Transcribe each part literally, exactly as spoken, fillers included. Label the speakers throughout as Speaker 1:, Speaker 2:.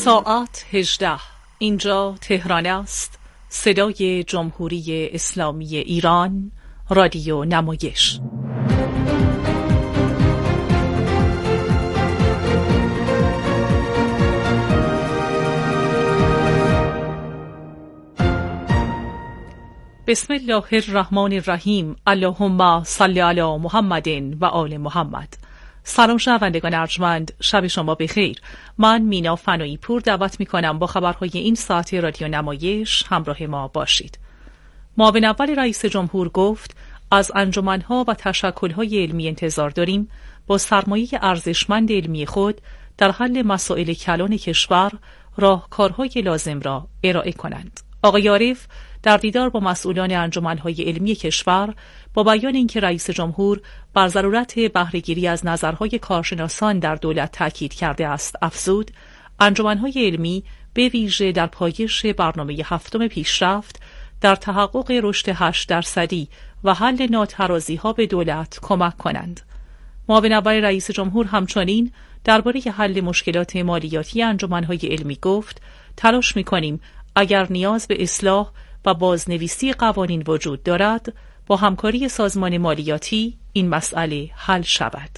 Speaker 1: ساعت هجده. اینجا تهران است. صدای جمهوری اسلامی ایران، رادیو نمایش. بسم الله الرحمن الرحیم. اللهم صل علی محمد و آل محمد. سلام شنوندگان ارجمند، شب شما بخیر. من مینا فنایی پور دعوت می کنم با خبرهای این ساعت رادیو نمایش همراه ما باشید. معاون اول رئیس جمهور گفت از انجمنها و تشکلهای علمی انتظار داریم با سرمایه ارزشمند علمی خود در حل مسائل کلان کشور راهکارهای لازم را ارائه کنند. آقای عارف در دیدار با مسئولان انجمنهای علمی کشور با بیان اینکه رئیس جمهور بر ضرورت بهره‌گیری از نظرهای کارشناسان در دولت تاکید کرده است افزود انجمنهای علمی به ویژه در پایش برنامه هفتم پیشرفت در تحقق رشد هشت درصدی و حل ناترازی‌ها به دولت کمک کنند. معاون اول رئیس جمهور همچنین درباره حل مشکلات مالیاتی انجمنهای علمی گفت تلاش می‌کنیم اگر نیاز به اصلاح و بازنویسی قوانین وجود دارد با همکاری سازمان مالیاتی این مسئله حل شود.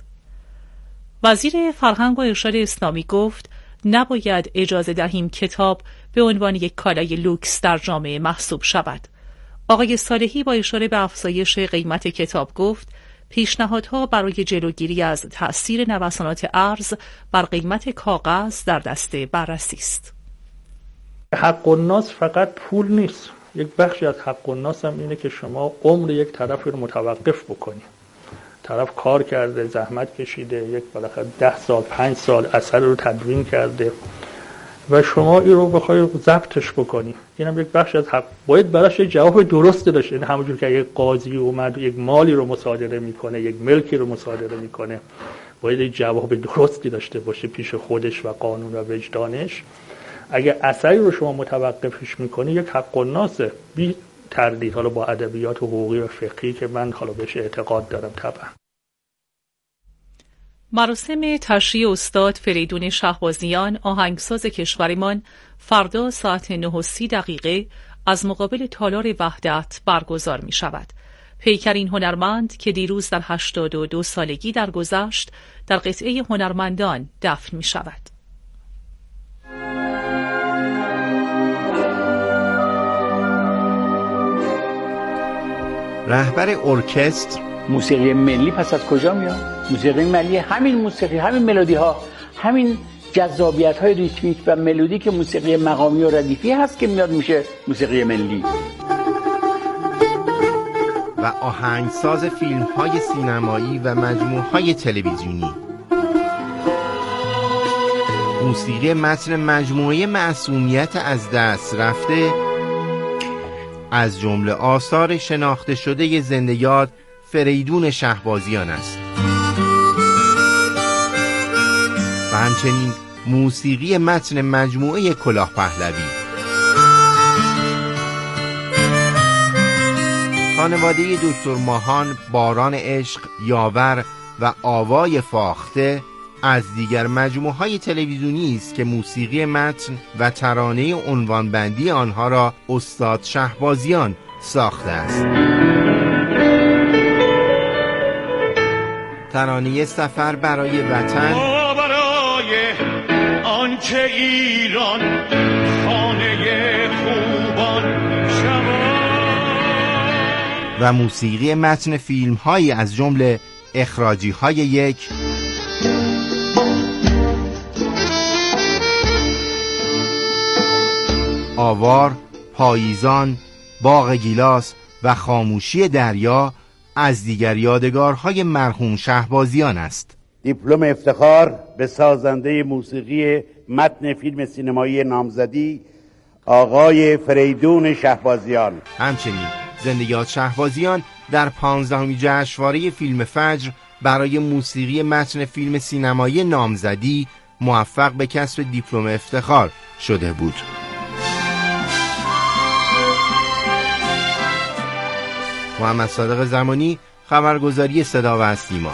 Speaker 1: وزیر فرهنگ و ارشاد اسلامی گفت نباید اجازه دهیم کتاب به عنوان یک کالای لوکس در جامعه محسوب شود. آقای صالحی با اشاره به افزایش قیمت کتاب گفت پیشنهادها برای جلوگیری از تأثیر نوسانات ارز بر قیمت کاغذ در دست بررسی است.
Speaker 2: حق الناس فقط پول نیست. یک بخشی از حق الناس هم اینه که شما عمر یک طرف رو متوقف بکنی. طرف کار کرده، زحمت کشیده، یک بالاخره ده سال، پنج سال اثر رو تدوین کرده و شما این رو بخوای ضبطش بکنی. اینم یک بخش از حق. باید براش یک جواب درست داشته. این همونجور که یک قاضی اومد یک مالی رو مصادره میکنه، یک ملکی رو مصادره میکنه، باید یک جواب درستی داشته باشه پیش خودش و قانون و وجدانش. اگه اثری رو شما متوقفش میکنی یک حق الناسه، بی تردید، حالا با ادبیات حقوقی و فقهی که من حالا بهش اعتقاد دارم طبعا.
Speaker 1: مراسم تشییع استاد فریدون شهبازیان آهنگساز کشورمان فردا ساعت نه و سی دقیقه از مقابل تالار وحدت برگزار می شود. پیکر این هنرمند که دیروز در هشتاد و دو سالگی درگذشت در قطعه هنرمندان دفن می شود.
Speaker 3: رهبر ارکستر
Speaker 4: موسیقی ملی پس از کجا میاد؟ موسیقی ملی همین موسیقی، همین ملودی ها، همین جذابیت های ریتمیک و ملودی که موسیقی مقامی و ردیفی هست که میاد میشه موسیقی ملی.
Speaker 3: و آهنگساز فیلم های سینمایی و مجموعه های تلویزیونی. موسیقی متن مجموعه معصومیت از دست رفته از جمله آثار شناخته شده زنده یاد فریدون شهبازیان است و همچنین موسیقی متن مجموعه کلاه پهلوی. خانواده دکتر ماهان، باران عشق، یاور و آوای فاخته از دیگر مجموعه‌های تلویزیونی است که موسیقی متن و ترانه عنوانبندی آنها را استاد شهبازیان ساخته است. ترانه سفر برای وطن،
Speaker 5: برای آنچه ایران خانه خوبان شود
Speaker 3: و موسیقی متن فیلم‌هایی از جمله اخراجی‌های یک، آوار، پاییزان، باغ گیلاس و خاموشی دریا از دیگر یادگارهای مرحوم شهبازیان است.
Speaker 6: دیپلم افتخار به سازنده موسیقی متن فیلم سینمایی نامزدی آقای فریدون شهبازیان.
Speaker 3: همچنین زنده یاد شهبازیان در پانزدهمین جشنواره فیلم فجر برای موسیقی متن فیلم سینمایی نامزدی موفق به کسب دیپلم افتخار شده بود. محمد صادق زمانی، خبرگزاری صدا و سیما.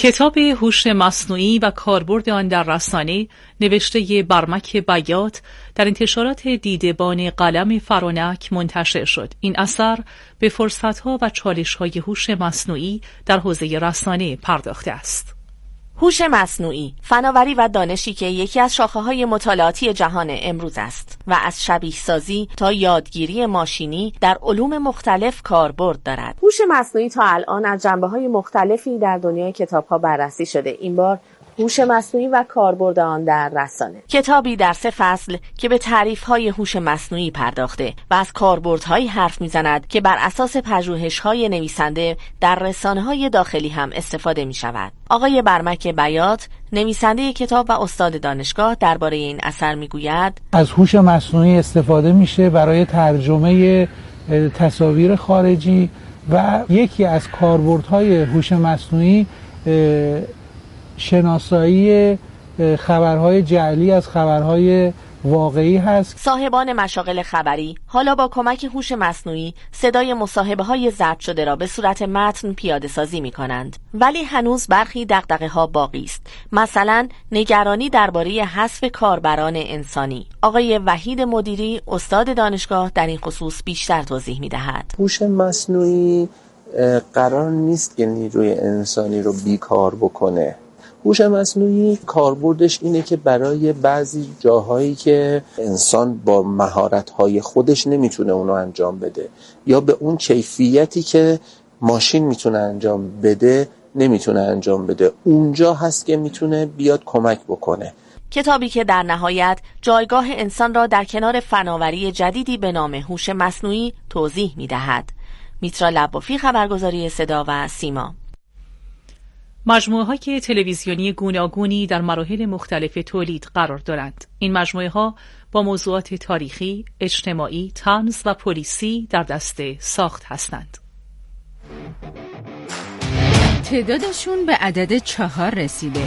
Speaker 1: کتاب هوش مصنوعی و کاربرد آن در رسانه نوشته برمک بیات در انتشارات دیدبان قلم فرانک منتشر شد. این اثر به فرصت‌ها و چالش‌های هوش مصنوعی در حوزه رسانه پرداخته است.
Speaker 7: هوش مصنوعی، فناوری و دانشی که یکی از شاخه‌های مطالعاتی جهان امروز است و از شبیه سازی تا یادگیری ماشینی در علوم مختلف کاربرد دارد.
Speaker 8: هوش مصنوعی تا الان از جنبه‌های مختلفی در دنیای کتاب‌ها بررسی شده. این بار هوش مصنوعی و کاربرد آن در رسانه.
Speaker 7: کتابی در سه فصل که به تعریف‌های هوش مصنوعی پرداخته و از کاربردهایی حرف می‌زند که بر اساس پژوهش‌های نویسنده در رسانه‌های داخلی هم استفاده می‌شود. آقای برمک بیات، نویسنده کتاب و استاد دانشگاه، درباره این اثر می‌گوید:
Speaker 9: از هوش مصنوعی استفاده میشه برای ترجمه تصاویر خارجی و یکی از کاربردهای هوش مصنوعی شناسایی خبرهای جعلی از خبرهای واقعی هست.
Speaker 7: صاحبان مشاغل خبری حالا با کمک هوش مصنوعی صدای مصاحبه‌های ضبط شده را به صورت متن پیاده سازی می کنند. ولی هنوز برخی دغدغه‌ها باقی است. مثلا نگرانی درباره حذف کاربران انسانی. آقای وحید مدیری، استاد دانشگاه، در این خصوص بیشتر توضیح می دهد.
Speaker 10: هوش مصنوعی قرار نیست که نیروی انسانی رو بیکار بکنه. هوش مصنوعی کاربردش اینه که برای بعضی جاهایی که انسان با مهارت‌های خودش نمیتونه اونو انجام بده یا به اون کیفیتی که ماشین میتونه انجام بده نمیتونه انجام بده، اونجا هست که میتونه بیاد کمک بکنه.
Speaker 7: کتابی که در نهایت جایگاه انسان را در کنار فناوری جدیدی به نام هوش مصنوعی توضیح میدهد. میترا لبافی، خبرگزاری صدا و سیما.
Speaker 1: مجموعه‌های تلویزیونی گوناگونی در مراحل مختلف تولید قرار دارند. این مجموعه‌ها با موضوعات تاریخی، اجتماعی، طنز و پلیسی در دست ساخت هستند.
Speaker 11: تعدادشون به عدد چهار رسیده.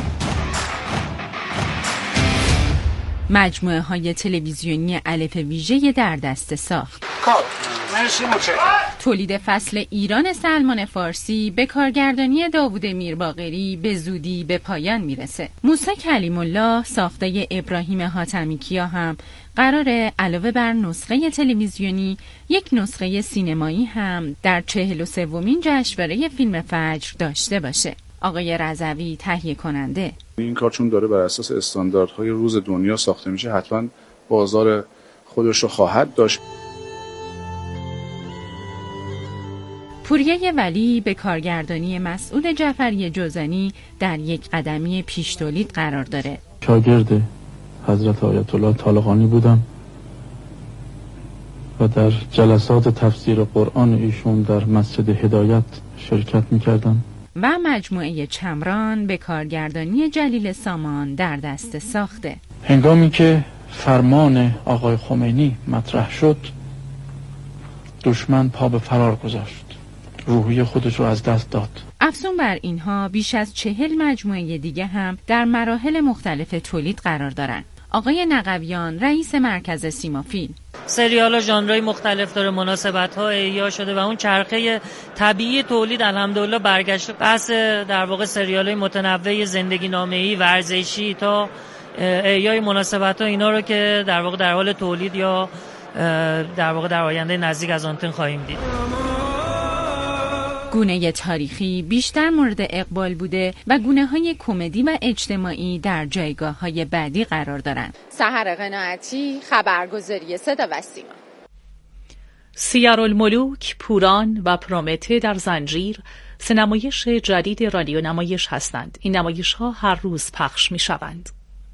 Speaker 11: مجموعه‌های تلویزیونی الف ویژه در دست ساخت. تولید فصل ایران سلمان فارسی به کارگردانی داوود میرباقری به زودی به پایان میرسه. موسی کلیم الله ساخته ابراهیم حاتمی کیا هم قراره علاوه بر نسخه تلویزیونی یک نسخه سینمایی هم در چهل و سومین جشنواره فیلم فجر داشته باشه. آقای رضوی، تهیه کننده:
Speaker 12: این کار چون داره بر اساس استانداردهای روز دنیا ساخته میشه حتما بازار خودش رو خواهد داشت.
Speaker 11: پوریه ولی به کارگردانی مسعود جعفری جوزانی در یک قدمی پیش تولید قرار داره.
Speaker 13: شاگرد حضرت آیت الله طالقانی بودم و در جلسات تفسیر قرآن ایشون در مسجد هدایت شرکت میکردم.
Speaker 11: و مجموعه چمران به کارگردانی جلیل سامان در دست ساخته.
Speaker 13: هنگامی که فرمان آقای خمینی مطرح شد، دشمن پا به فرار گذاشت، روحیه خودش رو از دست داد.
Speaker 11: افزون بر اینها بیش از چهل مجموعه دیگه هم در مراحل مختلف تولید قرار دارن. آقای نقویان، رئیس مرکز سیما فیلم:
Speaker 14: سریال و ژانرهای مختلف داره، مناسبت‌ها احیا شده و اون چرخه طبیعی تولید الحمدلله برگشته. بحث در واقع سریال‌های متنوع زندگی نامه‌ای، ورزشی تا احیای مناسبت‌ها، اینا رو که در واقع در حال تولید یا در واقع در آینده نزدیک از آنتن خواهیم دید.
Speaker 11: گونه تاریخی بیشتر مورد اقبال بوده و گونه‌های کمدی و اجتماعی در جایگاه‌های بعدی قرار دارند.
Speaker 15: سحر قناعتی، خبرگزاری صدا و سیما.
Speaker 1: سیارالملوک، پوران و پرومته در زنجیر سه نمایش جدید رادیو نمایش هستند. این نمایش‌ها هر روز پخش می‌شوند.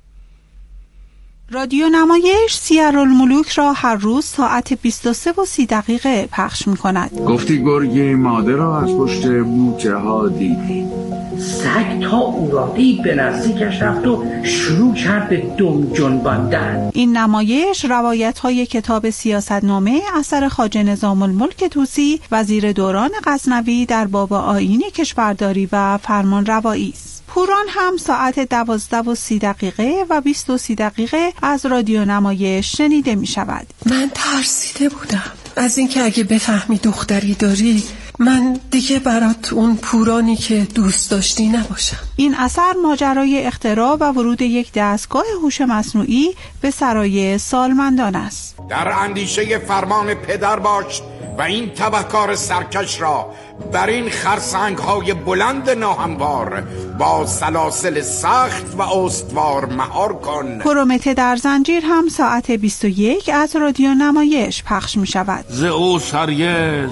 Speaker 16: رادیو نمایش سیارالملوک را هر روز ساعت بیست و سه و سی دقیقه پخش می کند.
Speaker 17: گفتی گرگی ماده را از پشت بوته ها دیدی.
Speaker 18: سگ تا او را دید به نزدیکش رفت و شروع کرد به دم جنباندن.
Speaker 16: این نمایش روایت های کتاب سیاستنامه اثر خواجه نظام الملک طوسی وزیر دوران غزنوی در باب آیین کشورداری و فرمان روایی است. پوران هم ساعت دوازده و سی دقیقه و بیست و سی دقیقه از رادیو نمایش شنیده می شود.
Speaker 19: من ترسیده بودم از اینکه اگه بفهمی دختری داری من دیگه برات اون پورانی که دوست داشتی نباشم.
Speaker 16: این اثر ماجرای اختراع و ورود یک دستگاه هوش مصنوعی به سرای سالمندان است.
Speaker 20: در اندیشه فرمان پدر باش و این تبهکار سرکش را بر این خرسنگ های بلند ناهموار با سلاسل سخت و استوار مهار کن.
Speaker 16: پرومته در زنجیر هم ساعت بیست و یک از رادیو نمایش پخش می شود.
Speaker 5: زئوس هرگز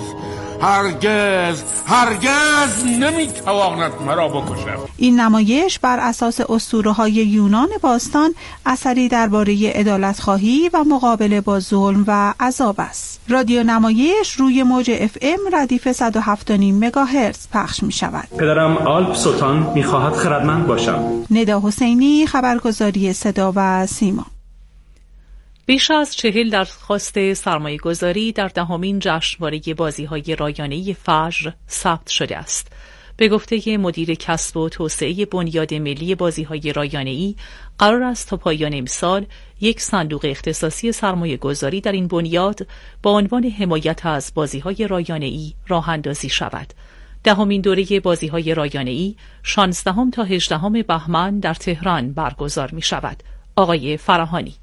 Speaker 5: هرگز هرگز نمیتواند مرا بکشد.
Speaker 16: این نمایش بر اساس اسطوره‌های یونان باستان اثری درباره عدالت‌خواهی و مقابله با ظلم و عذاب است. رادیو نمایش روی موج اف ام ردیف صد و هفت و نیم مگاهرتز پخش می شود.
Speaker 21: پدرم آلپ سلطان می‌خواهد خردمند باشم.
Speaker 16: ندا حسینی، خبرگزاری صدا و سیما.
Speaker 1: بیش از چهل درخواست سرمایه گذاری در دهمین جشنواره بازی‌های رایانه‌ای فجر ثبت شده است. به گفته مدیر کسب و توسعه بنیاد ملی بازی‌های رایانه‌ای، قرار است تا پایان امسال یک صندوق اختصاصی سرمایه گذاری در این بنیاد با عنوان حمایت از بازی‌های رایانه‌ای راه اندازی شود. دهمین دوره بازی‌های رایانه‌ای شانزدهم تا هجدهم بهمن در تهران برگزار می‌شود. آقای فراهانی: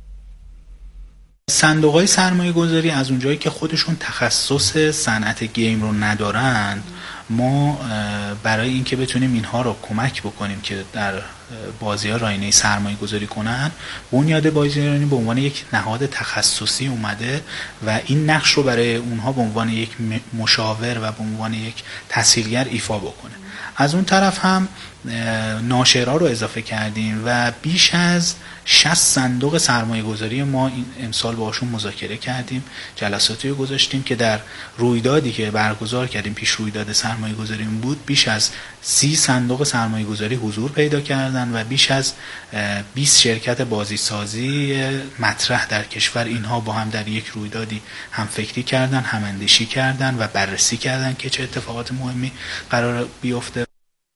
Speaker 22: صندوق‌های سرمایه‌گذاری از اونجایی که خودشون تخصص صنعت گیم رو ندارن، ما برای اینکه بتونیم اینها رو کمک بکنیم که در بازی‌ها رایانه‌ای سرمایه‌گذاری کنن، بنیاد بازی‌های رایانه‌ای به عنوان یک نهاد تخصصی اومده و این نقش رو برای اونها به عنوان یک مشاور و به عنوان یک تسهیلگر ایفا بکنه. از اون طرف هم ناشرا رو اضافه کردیم و بیش از شصت صندوق سرمایه گذاری ما این امسال باشون مذاکره کردیم، جلساتی رو گذاشتیم که در رویدادی که برگزار کردیم، پیش رویداد سرمایه گذاری بود، بیش از سی صندوق سرمایه گذاری حضور پیدا کردن و بیش از بیست شرکت بازیسازی مطرح در کشور اینها با هم در یک رویدادی هم فکری کردن، هم اندیشی کردن و بررسی کردن که چه اتفاقات مهمی قرار بیفته.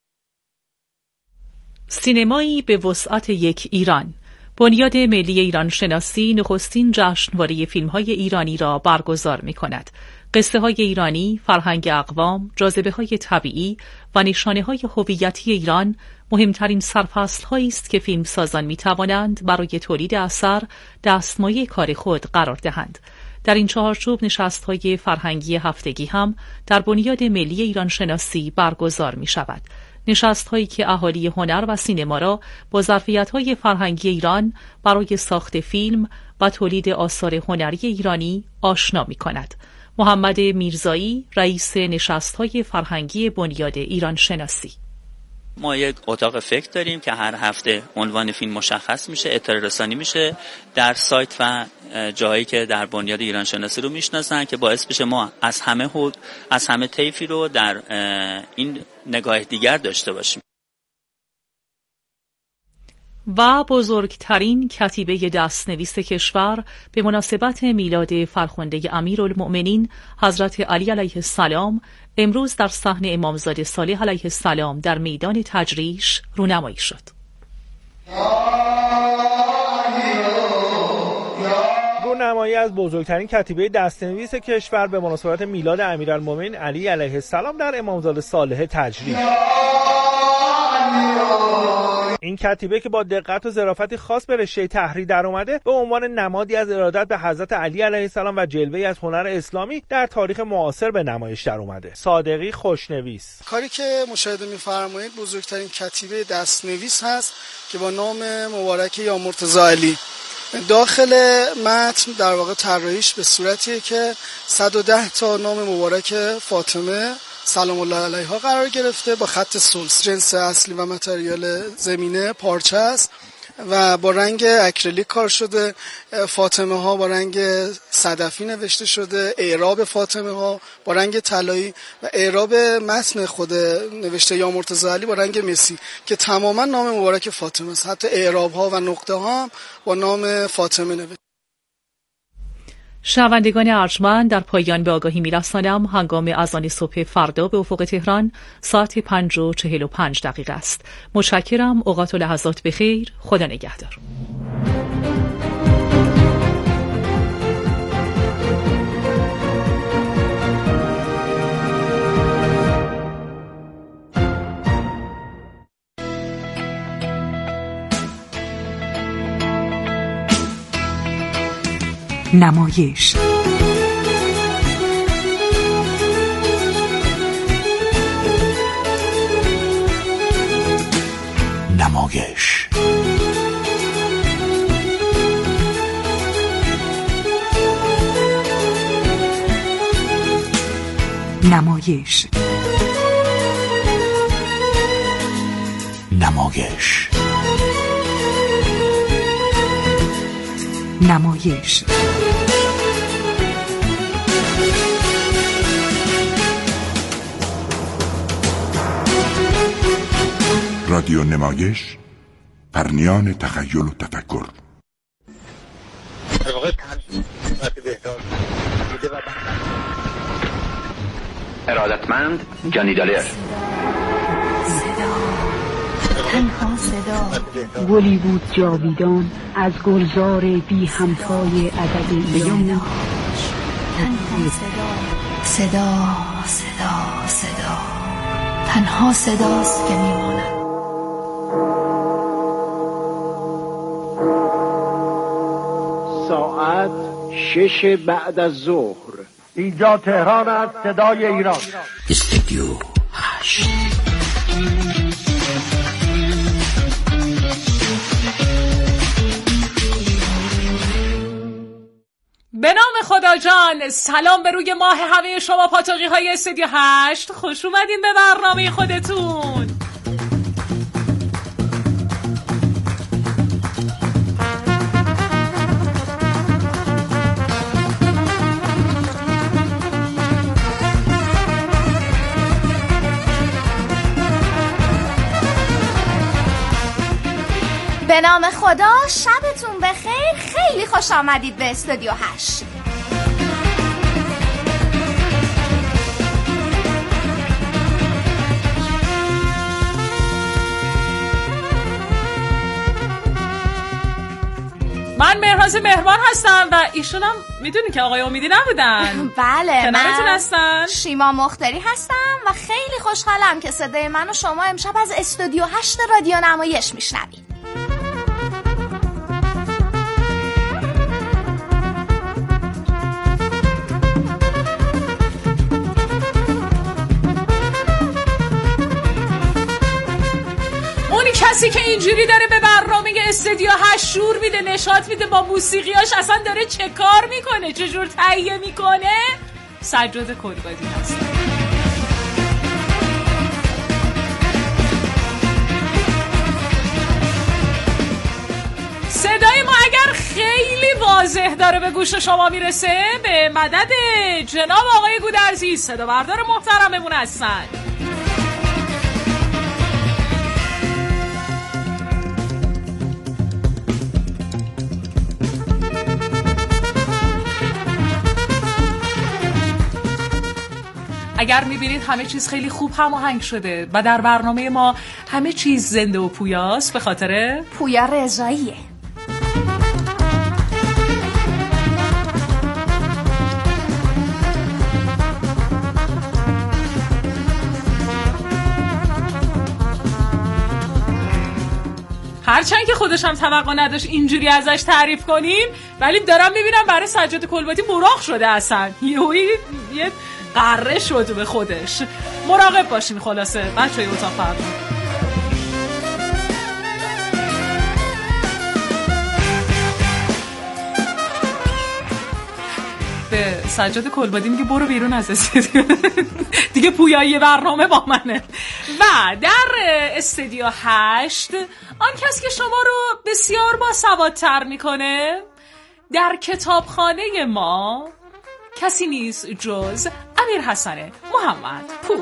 Speaker 1: سینمایی به وسعت یک ایران. بنیاد ملی ایران شناسی نخستین جشنواره فیلم‌های ایرانی را برگزار می‌کند. قصه‌های ایرانی، فرهنگ اقوام، جاذبه‌های طبیعی و نشانه‌های هویتی ایران مهمترین سرفصل‌هایی است که فیلمسازان می‌توانند برای تولید اثر دستمایه کار خود قرار دهند. در این چهارچوب نشست‌های فرهنگی هفتگی هم در بنیاد ملی ایران شناسی برگزار می‌شود. نشست‌هایی که اهالی هنر و سینما را با ظرفیت‌های فرهنگی ایران برای ساخت فیلم و تولید آثار هنری ایرانی آشنا می‌کند. محمد میرزایی، رئیس نشست‌های فرهنگی بنیاد ایران شناسی:
Speaker 23: ما یک اتاق فکر داریم که هر هفته عنوان فیلم مشخص میشه، اطلاع رسانی میشه در سایت و جایی که در بنیاد ایران شناسی رو میشناسن که باعث بشه ما از همه حد از همه طیفی رو در این نگاه دیگر داشته باشیم.
Speaker 1: و بزرگترین کتیبه دستنویس کشور به مناسبت میلاد فرخنده امیرالمؤمنین حضرت علی علیه السلام امروز در صحن امامزاده صالح علیه السلام در میدان تجریش رونمایی شد.
Speaker 24: رونمایی از بزرگترین کتیبه دستنویس کشور به مناسبت میلاد امیرالمؤمنین علی علیه السلام در امامزاده صالح تجریش. این کتیبه که با دقت و ظرافتی خاص به رشته تحریر در اومده، به عنوان نمادی از ارادت به حضرت علی علیه السلام و جلوه‌ای از هنر اسلامی در تاریخ معاصر به نمایش در اومده. صادقی خوشنویس:
Speaker 25: کاری که مشاهده می‌فرمایید بزرگترین کتیبه دستنویس هست که با نام مبارک یا مرتضی علی. داخل متن در واقع طراحیش به صورتیه که صد و ده تا نام مبارک فاطمه سلام الله علیها قرار گرفته با خط سلس. جنس اصلی و متریال زمینه پارچه است و با رنگ اکریلیک کار شده. فاطمه ها با رنگ صدفی نوشته شده، اعراب فاطمه ها با رنگ طلایی و اعراب متن خود نوشته یا مرتضی علی با رنگ مسی که تماما نام مبارک فاطمه است. حتی اعراب ها و نقطه ها هم با نام فاطمه نوشته.
Speaker 1: شنوندگان ارجمند، در پایان به آگاهی می‌رسانم هنگام اذان صبح فردا به افق تهران ساعت پنج و چهل و پنج دقیقه است. متشکرم. اوقات و لحظات بخیر. خدا نگهدار.
Speaker 2: نمایش. نمایش. نمایش. نمایش. نمایش.
Speaker 3: رادیو نمایش، پرنیان تخیل و تفکر.
Speaker 4: ارادتمند جانی دالر.
Speaker 6: تنها صدا گلی بود جاویدان از گلزار بی همتای ادبیات.
Speaker 8: تنها صدا صدا صدا صدا تنها صداست که میماند.
Speaker 26: ساعت شش بعد از ظهر، اینجا تهران است، صدای ایران.
Speaker 2: استودیو هشت.
Speaker 1: به نام خدا جان، سلام به روی ماه همه شما پاتوقی های استودیو هشت. خوش اومدین به برنامه خودتون.
Speaker 27: به نام خدا، شبتون بخیر. خیلی خوش آمدید به استودیو هشت.
Speaker 1: من مهرهاز مهربان هستم و ایشون هم میدونی که آقای امیدی نبودن.
Speaker 27: بله،
Speaker 1: من هستن.
Speaker 27: شیما مختاری هستم و خیلی خوشحالم که صدای من و شما امشب از استودیو هشت رادیو نمایش میشنوید.
Speaker 1: کسی که اینجوری داره به برنامه استودیو هشت شور میده، نشاط میده با موسیقیاش، اصلا داره چه کار میکنه، چجور تهیه میکنه؟ سجاد کلبادی هست. صدای ما اگر خیلی واضح داره به گوش شما میرسه، به مدد جناب آقای گودرزی صدا بردار محترممون هستن. اگر میبینید همه چیز خیلی خوب هماهنگ شده و در برنامه ما همه چیز زنده و پویاست، به خاطر
Speaker 27: پویا رضاییه.
Speaker 1: هرچند که خودش هم توقع نداشت اینجوری ازش تعریف کنیم، ولی دارم میبینم برای سجاد کلباتی براق شده اصلا. یهویی یه قره شد به خودش. مراقب باشین خلاصه بچه‌ی اتاق فردا. به سجاد کلبادی میگه برو بیرون از استودیو. دیگه پویایی برنامه با منه. و در استودیو هشت آن کس که شما رو بسیار باسوادتر میکنه در کتابخانه ما کسی نیست جز امیرحسن محمد پور.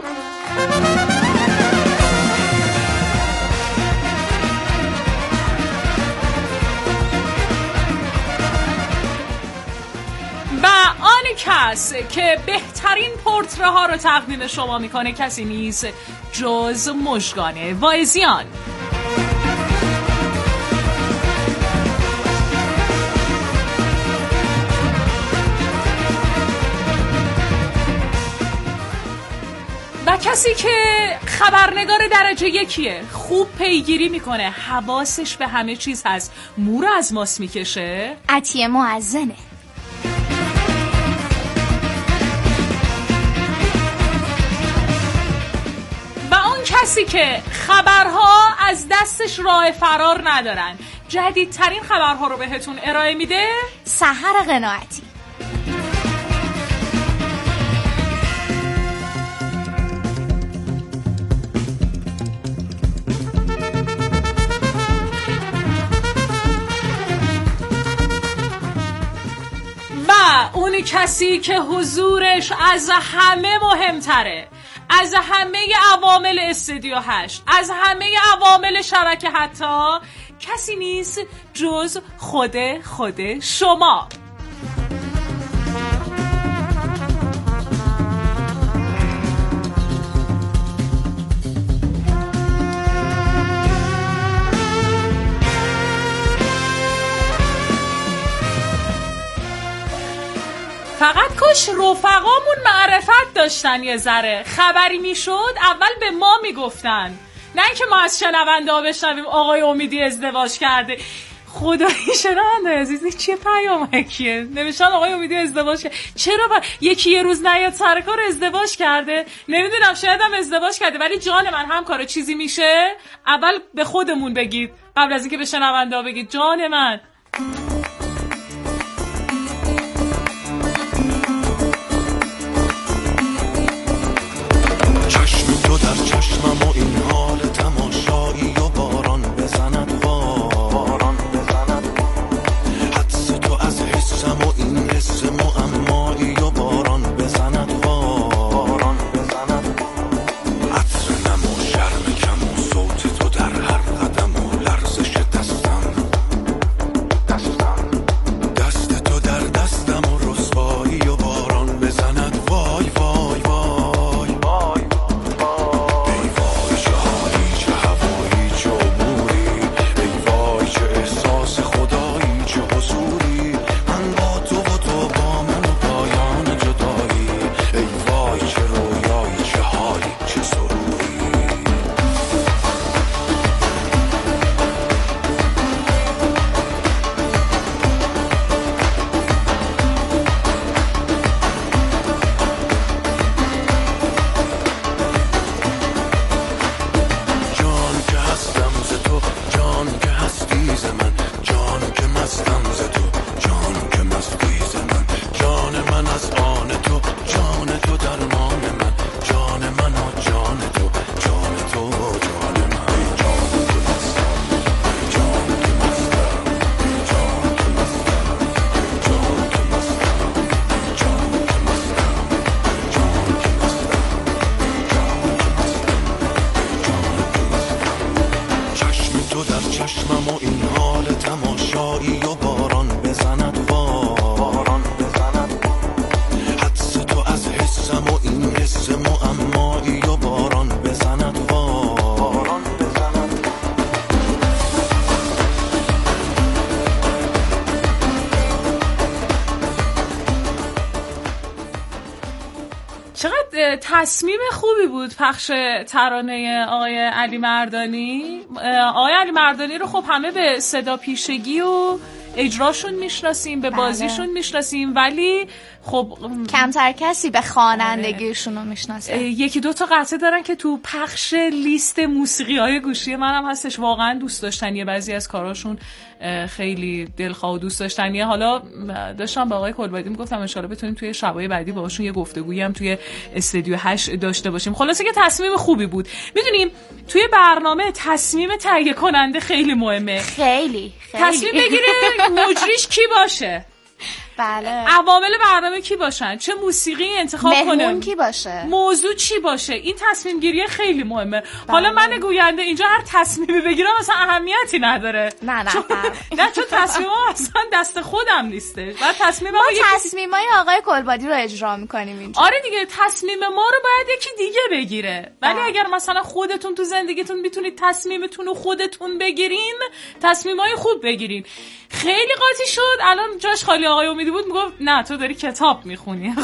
Speaker 1: و آن کس که بهترین پورتره ها رو تقدیم شما میکنه کسی نیست جز مژگان واعظیان. و کسی که خبرنگار درجه یکیه، خوب پیگیری میکنه، حواسش به همه چیز هست، مو رو از ماس میکشه،
Speaker 27: عطیه معزنه.
Speaker 1: کسی که خبرها از دستش راه فرار ندارن جدیدترین خبرها رو بهتون ارائه میده
Speaker 27: سحر قناعتی.
Speaker 1: و اونی کسی که حضورش از همه مهمتره، از همه عوامل استودیو هشت، از همه عوامل شبکه، حتی کسی نیست جز خود خود شما. فقط کاش رفقامون معرفت داشتن، یه ذره خبری میشد اول به ما میگفتن، نه اینکه ما از شنونده ها بشنویم آقای امیدی ازدواج کرده. خدایی شنونده عزیزی چه پیامکیه نوشتن آقای امیدی ازدواج کرده. چرا با... یکی یه روز نیاد سر کار ازدواج کرده؟ نمیدونم، شاید هم ازدواج کرده، ولی جان من هم کار چیزی میشه اول به خودمون بگید قبل از اینکه به شنونده ها بگید. جان من
Speaker 7: تو در چشمم و این حال تماشایی و باران بزند باران بزند حدس تو از حسم و این حس معمایی و باران بزند باران بزند عطر نم و شرم کم و صوت تو در هر قدم و لرزش دستم دستم دست تو در دستم و رسوایی و باران بزند وای وای وای وای
Speaker 1: تصمیم خوبی بود پخش ترانه آقای علی مردانی. آقای علی مردانی رو خب همه به صدا پیشگی و اجراشون میشناسیم، به بازیشون میشناسیم، ولی خب
Speaker 27: کمتر کسی به خوانندگیشون رو میشناسه.
Speaker 1: یکی دو تا قطعه دارن که تو پخش لیست موسیقی های گوشی منم هستش، واقعا دوست داشتنیه، بعضی از کاراشون خیلی دلخواه و دوست داشتنیه. حالا داشتم با آقای کلبادی میگفتم ان شاءالله بتونیم توی شبای بعدی باهاشون یه گفتگویی هم توی استودیو هشت داشته باشیم. خلاصه که تصمیم خوبی بود. میدونیم توی برنامه تصمیم تهیه کننده خیلی مهمه،
Speaker 27: خیلی خیلی
Speaker 1: تصمیم بگیره مجریش کی باشه،
Speaker 27: بله،
Speaker 1: عوامل برنامه کی باشن، چه موسیقی انتخاب کنه،
Speaker 27: مهمون کی باشه،
Speaker 1: موضوع چی باشه. این تصمیم گیری خیلی مهمه. بله. حالا من گوینده اینجا هر تصمیمی بگیرم مثلا اهمیتی نداره.
Speaker 27: نه نه
Speaker 1: چون نه چون تصمیمم اصلا دست خودم نیستش. بعد تصمیمم
Speaker 27: ما تصمیمای آقای کلبادی رو اجرا می‌کنیم اینجا.
Speaker 1: آره دیگه، تصمیم ما رو باید یکی دیگه بگیره. ولی اگر مثلا خودتون تو زندگیتون میتونید تصمیمتون رو خودتون بگیرین، تصمیمای خوب بگیرین. خیلی قاطی شد، الان جاش خالی آقای امیدی بود میگفت نه تو داری کتاب میخونی.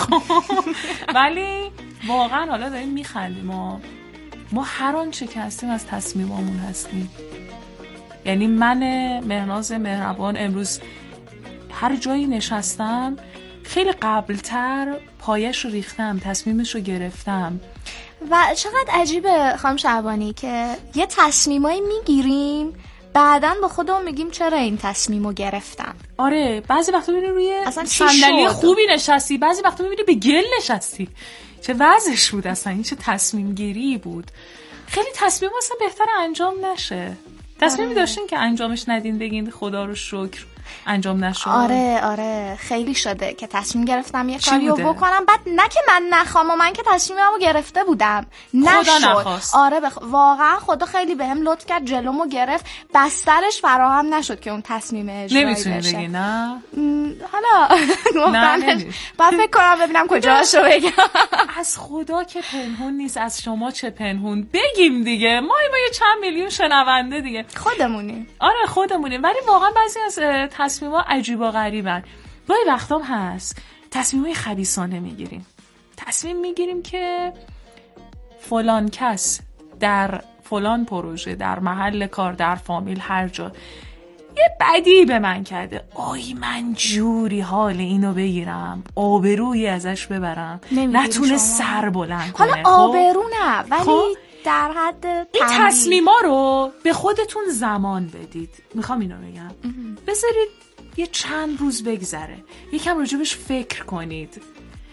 Speaker 1: ولی واقعا حالا داریم میخندیم، ما ما هر آنچه که هستیم از تصمیمامون هستیم. یعنی من مهناز مهربان امروز هر جایی نشستم خیلی قبلتر پایش رو ریختم، تصمیمش رو گرفتم.
Speaker 27: و چقدر عجیبه خانم شعبانی که یه تصمیمایی میگیریم بعدن با خودمون میگیم چرا این تصمیمو گرفتم.
Speaker 1: آره بعضی وقتا میبینی روی صندلی خوبی نشستی، بعضی وقتا میبینی به گل نشستی. چه وضعش بود اصلا؟ این چه تصمیم گیری بود؟ خیلی تصمیم اصلا بهتر انجام نشه. تصمیمی داشتین که انجامش ندین بگین خدا رو شکر انجام نشد.
Speaker 27: آره آره خیلی شده که تصمیم گرفتم یه کاری رو بکنم بعد نه که من نخوام و من که تصمیممو گرفته بودم نشد. آره بخ... واقعا خدا خیلی بهم لطف کرد جلومو گرفت، بسترش فراهم نشد که اون تصمیم اجرایی بشه.
Speaker 1: نمیتونی بگی نه؟
Speaker 27: م... حالا گفتم بعد فکر کنم ببینم کجاشو بگم.
Speaker 1: از خدا که پنهون نیست، از شما چه پنهون. بگیم دیگه، ما ما یه چند میلیون شنونده دیگه
Speaker 27: خودمونیم.
Speaker 1: آره خودمونیم، ولی واقعا بعضی از تصمیم‌ها عجیب و غریبن. گاهی وقتام هست تصمیم‌های خبیثانه میگیریم. تصمیم میگیریم که فلان کس در فلان پروژه، در محل کار، در فامیل، هر جا یه بدی به من کرده، آی من جوری حال اینو بگیرم، آبرویی ازش ببرم، نتونه سر بلند کنه.
Speaker 27: حالا آبرو نه ولی خب؟ در حد
Speaker 1: این تصمیما رو به خودتون زمان بدید. میخوام اینو بگم بذارید یه چند روز بگذره، یکم راجبش فکر کنید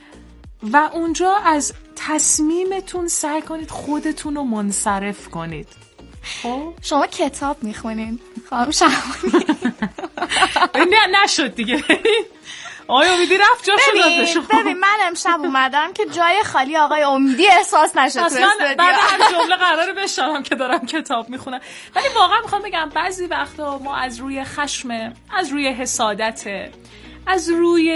Speaker 1: و اونجا از تصمیمتون سعی کنید خودتون رو منصرف کنید.
Speaker 27: خب شما کتاب میخونین خانم شعبانی؟
Speaker 1: نه نشد دیگه. آقای امیدی رفت جاشو داد به شما.
Speaker 27: ببین من امشب اومدم که جای خالی آقای امیدی احساس نشد.
Speaker 1: اصلا بعد هر جمله قراره بشنوم که دارم کتاب میخونم. ولی واقعا میخوام بگم بعضی وقتا ما از روی خشم، از روی حسادت، از روی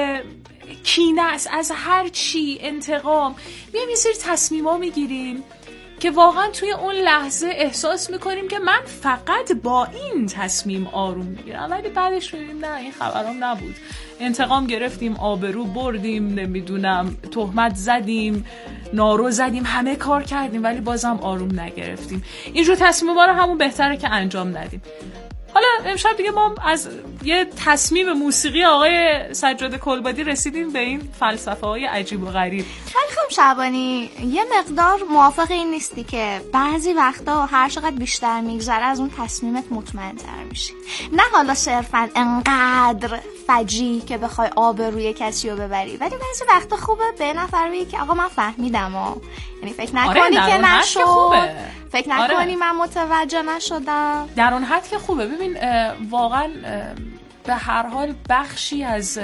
Speaker 1: کینه، از هر چی انتقام میایم یه سری تصمیما میگیریم که واقعا توی اون لحظه احساس میکنیم که من فقط با این تصمیم آروم میگیرم، ولی بعدش میبینیم نه این خبرام نبود، انتقام گرفتیم، آبرو بردیم، نمیدونم تهمت زدیم، نارو زدیم، همه کار کردیم ولی بازم آروم نگرفتیم. اینجور تصمیم ما رو همون بهتره که انجام ندیم. حالا امشب دیگه ما از یه تصمیم موسیقی آقای سجاد کلبادی رسیدیم به این فلسفه های عجیب و غریب.
Speaker 27: ولی خانم شعبانی یه مقدار موافق این نیستی که بعضی وقتا هر چقدر بیشتر میگذره از اون تصمیمت مطمئن تر میشی؟ نه حالا صرفا انقدر فجی که بخوای آبروی کسی رو ببری، ولی بعضی وقتا خوبه به نفر بگی که آقا من فهمیدم ها. یعنی فکر نکنی آره که نشد، فکر نکنی آره. من متوجه نشدم.
Speaker 1: در اون حد که خوبه. ببین واقعا به هر حال بخشی از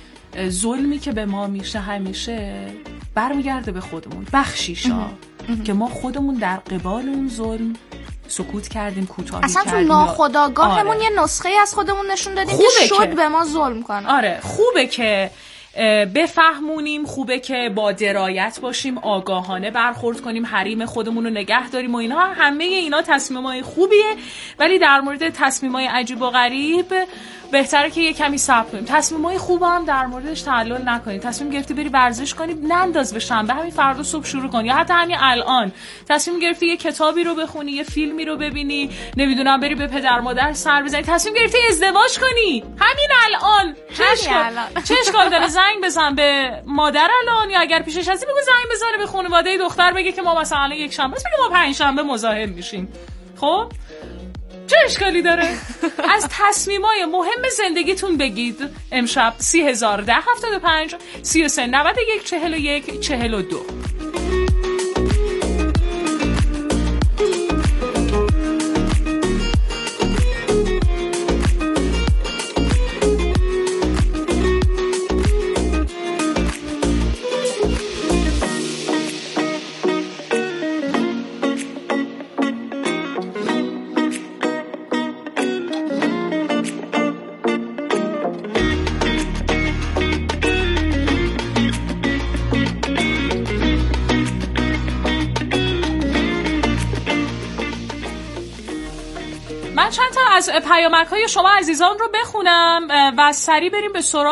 Speaker 1: ظلمی که به ما میشه همیشه برمیگرده به خودمون، بخشیشا که ما خودمون در قبال اون ظلم سکوت کردیم، کوتاهی
Speaker 27: اصلا
Speaker 1: کردیم،
Speaker 27: اصلا تو ناخودآگاهمون آره. یه نسخه از خودمون نشون دادیم که شد به ما ظلم کنه.
Speaker 1: آره خوبه که بفهمونیم، خوبه که با درایت باشیم، آگاهانه برخورد کنیم، حریم خودمون رو نگه داریم و اینا. همه اینا تصمیمای خوبیه، ولی در مورد تصمیمای عجیب و غریب بهتره که یه کمی صبر کنیم. تصمیمای خوب هم در موردش تعلل نکنید. تصمیم گرفتی بری ورزش کنی، ننداز به شنبه، همین فردا صبح شروع کن، یا حتی همین الان تصمیم گرفتی یه کتابی رو بخونی، یه فیلمی رو ببینی، نمیدونم بری به پدر مادر سر بزنی، تصمیم گرفتی ازدواج کنی، همین الان چه اشکال داره؟ زنگ بزن به مادر الان، یا اگر پیشش هستی بگو زنگ بزنه به خانواده دختر بگه که ما مثلا یک شنبه است، بگه ما پنج شنبه مزاحم میشیم. خب چه اشکالی داره؟ از تصمیمای مهم زندگیتون بگید. امشب سی هزار ده هفتاد و پنج سی و سه نود و یک چهل و یک چهل و دو. من چند تا از پیامک‌های شما عزیزان رو بخونم و سریع بریم به سراغ